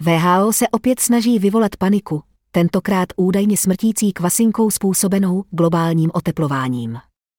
WHO se opět snaží vyvolat paniku, tentokrát údajně smrtící kvasinkou způsobenou globálním oteplováním.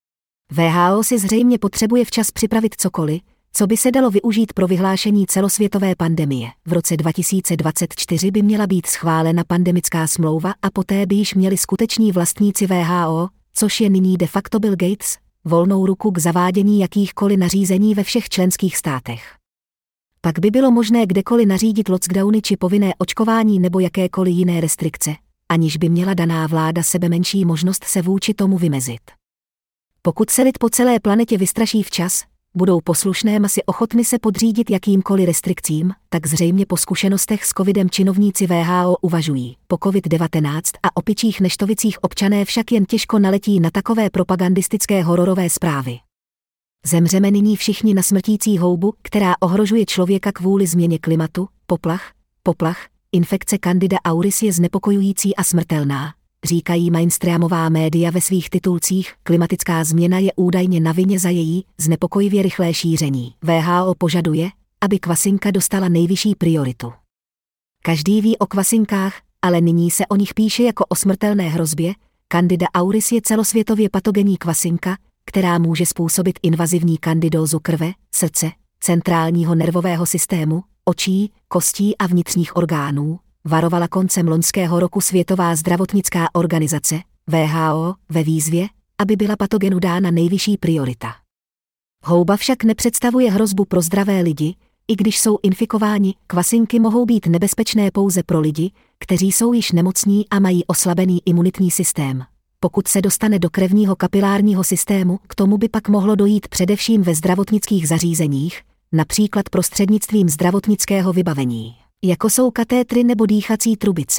WHO si zřejmě potřebuje včas připravit cokoliv, co by se dalo využít pro vyhlášení celosvětové pandemie. V roce 2024 by měla být schválena pandemická smlouva a poté by již měli skuteční vlastníci WHO, což je nyní de facto Bill Gates, volnou ruku k zavádění jakýchkoliv nařízení ve všech členských státech. Pak by bylo možné kdekoliv nařídit lockdowny či povinné očkování nebo jakékoliv jiné restrikce, aniž by měla daná vláda sebemenší možnost se vůči tomu vymezit. Pokud se lid po celé planetě vystraší včas, budou poslušné masy ochotny se podřídit jakýmkoliv restrikcím, tak zřejmě po zkušenostech s covidem činovníci WHO uvažují. Po COVID-19 a opičích neštovicích občané však jen těžko naletí na takové propagandistické hororové zprávy. Zemřeme nyní všichni na smrtící houbu, která ohrožuje člověka kvůli změně klimatu, poplach, infekce Candida auris je znepokojující a smrtelná, říkají mainstreamová média ve svých titulcích. Klimatická změna je údajně na vině za její znepokojivě rychlé šíření. WHO požaduje, aby kvasinka dostala nejvyšší prioritu. Každý ví o kvasinkách, ale nyní se o nich píše jako o smrtelné hrozbě. Candida auris je celosvětově patogenní kvasinka, která může způsobit invazivní kandidózu krve, srdce, centrálního nervového systému, očí, kostí a vnitřních orgánů, varovala koncem loňského roku Světová zdravotnická organizace, WHO, ve výzvě, aby byla patogenu dána nejvyšší priorita. Houba však nepředstavuje hrozbu pro zdravé lidi, i když jsou infikováni, kvasinky mohou být nebezpečné pouze pro lidi, kteří jsou již nemocní a mají oslabený imunitní systém. Pokud se dostane do krevního kapilárního systému, k tomu by pak mohlo dojít především ve zdravotnických zařízeních, například prostřednictvím zdravotnického vybavení, jako jsou katétry nebo dýchací trubice.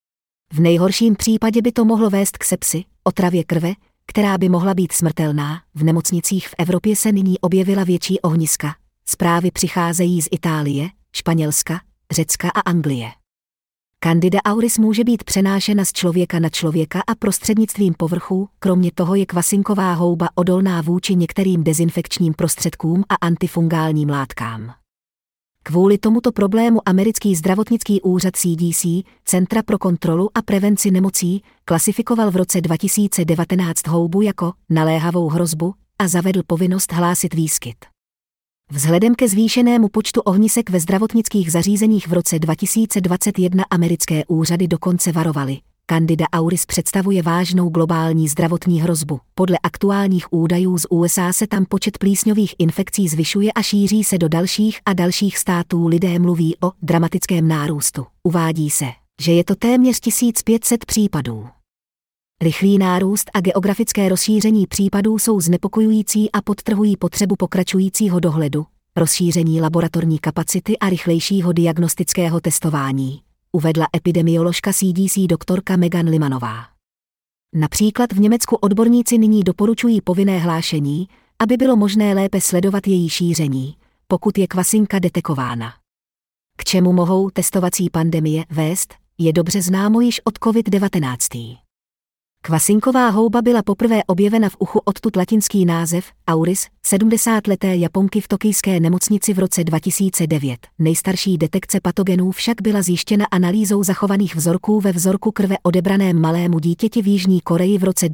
V nejhorším případě by to mohlo vést k sepsi, otravě krve, která by mohla být smrtelná. V nemocnicích v Evropě se nyní objevila větší ohniska. Zprávy přicházejí z Itálie, Španělska, Řecka a Anglie. Candida auris může být přenášena z člověka na člověka a prostřednictvím povrchů, kromě toho je kvasinková houba odolná vůči některým dezinfekčním prostředkům a antifungálním látkám. Kvůli tomuto problému americký zdravotnický úřad CDC, Centra pro kontrolu a prevenci nemocí, klasifikoval v roce 2019 houbu jako naléhavou hrozbu a zavedl povinnost hlásit výskyt. Vzhledem ke zvýšenému počtu ohnisek ve zdravotnických zařízeních v roce 2021 americké úřady dokonce varovaly. Candida auris představuje vážnou globální zdravotní hrozbu. Podle aktuálních údajů z USA se tam počet plísňových infekcí zvyšuje a šíří se do dalších a dalších států. Lidé mluví o dramatickém nárůstu. Uvádí se, že je to téměř 1500 případů. Rychlý nárůst a geografické rozšíření případů jsou znepokojující a podtrhují potřebu pokračujícího dohledu, rozšíření laboratorní kapacity a rychlejšího diagnostického testování, uvedla epidemioložka CDC doktorka Megan Limanová. Například v Německu odborníci nyní doporučují povinné hlášení, aby bylo možné lépe sledovat její šíření, pokud je kvasinka detekována. K čemu mohou testovací pandemie vést, je dobře známo již od COVID-19. Kvasinková houba byla poprvé objevena v uchu, odtud latinský název auris 70leté Japonky v tokijské nemocnici v roce 2009. Nejstarší detekce patogenů však byla zjištěna analýzou zachovaných vzorků ve vzorku krve odebraném malému dítěti v Jižní Koreji v roce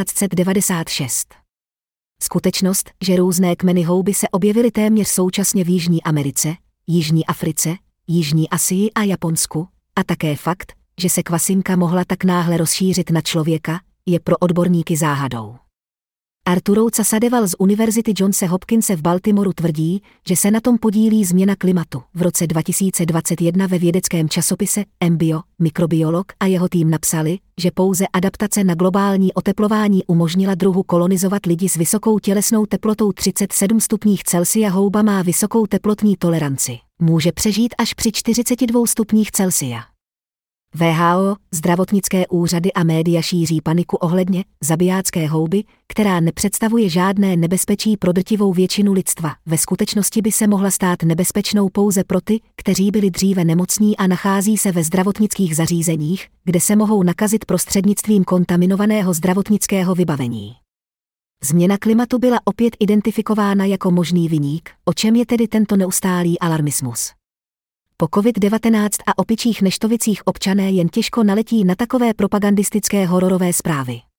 1996. Skutečnost, že různé kmeny houby se objevily téměř současně v Jižní Americe, Jižní Africe, Jižní Asii a Japonsku, a také fakt, že se kvasinka mohla tak náhle rozšířit na člověka, je pro odborníky záhadou. Arturo Casadeval z Univerzity Johnse Hopkinse v Baltimoru tvrdí, že se na tom podílí změna klimatu. V roce 2021 ve vědeckém časopise Embio mikrobiolog a jeho tým napsali, že pouze adaptace na globální oteplování umožnila druhu kolonizovat lidi s vysokou tělesnou teplotou 37 stupních Celsia. Houba má vysokou teplotní toleranci. Může přežít až při 42 stupních Celsia. WHO, zdravotnické úřady a média šíří paniku ohledně zabijácké houby, která nepředstavuje žádné nebezpečí pro drtivou většinu lidstva. Ve skutečnosti by se mohla stát nebezpečnou pouze pro ty, kteří byli dříve nemocní a nachází se ve zdravotnických zařízeních, kde se mohou nakazit prostřednictvím kontaminovaného zdravotnického vybavení. Změna klimatu byla opět identifikována jako možný viník, o čem je tedy tento neustálý alarmismus. Po COVID-19 a opičích neštovicích občané jen těžko naletí na takové propagandistické hororové zprávy.